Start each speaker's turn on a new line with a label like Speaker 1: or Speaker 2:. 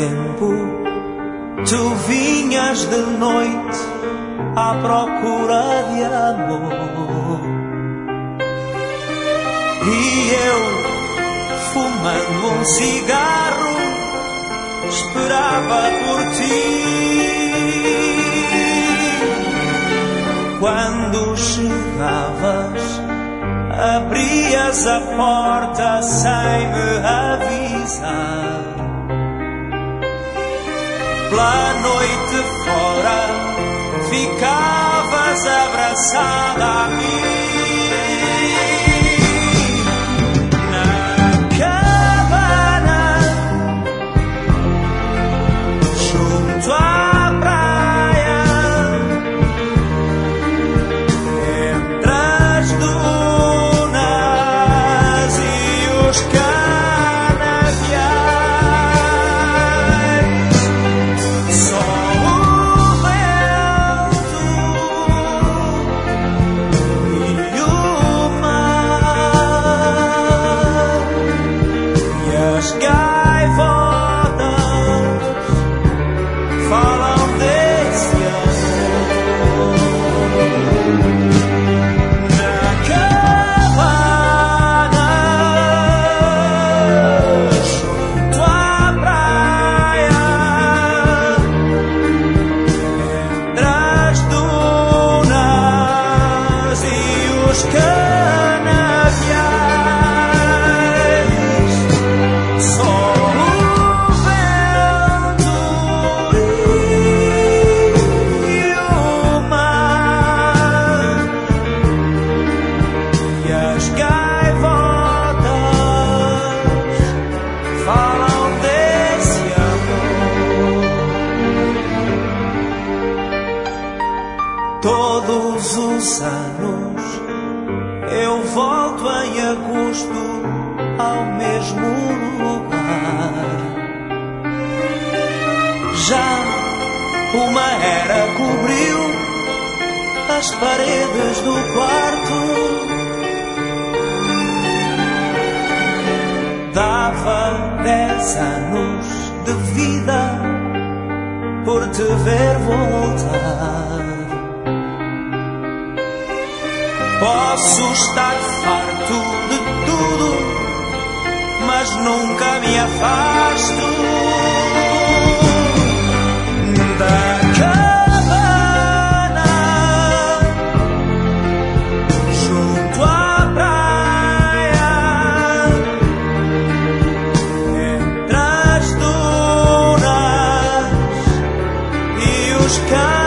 Speaker 1: tempo tu vinhas de noite à procura de amor, e eu, fumando um cigarro, esperava por ti. Quando chegavas, abrias a porta sem me avisar. Pela noite fora, ficavas abraçada a mim. Na cabana, junto à praia, entre as dunas e os canaviais, só o vento e o mar e as gaivotas falam desse amor. Na cabana, junto à praia, entre as dunas e os canaviais, só o vento e o mar e as gaivotas falam desse amor. Todos os anos eu volto em agosto ao mesmo lugar. Já uma era cobriu as paredes do quarto. Dava 10 anos de vida por te ver voltar. Posso estar farto de tudo, mas nunca me afasto da cabana, junto à praia, entre as dunas e os campos.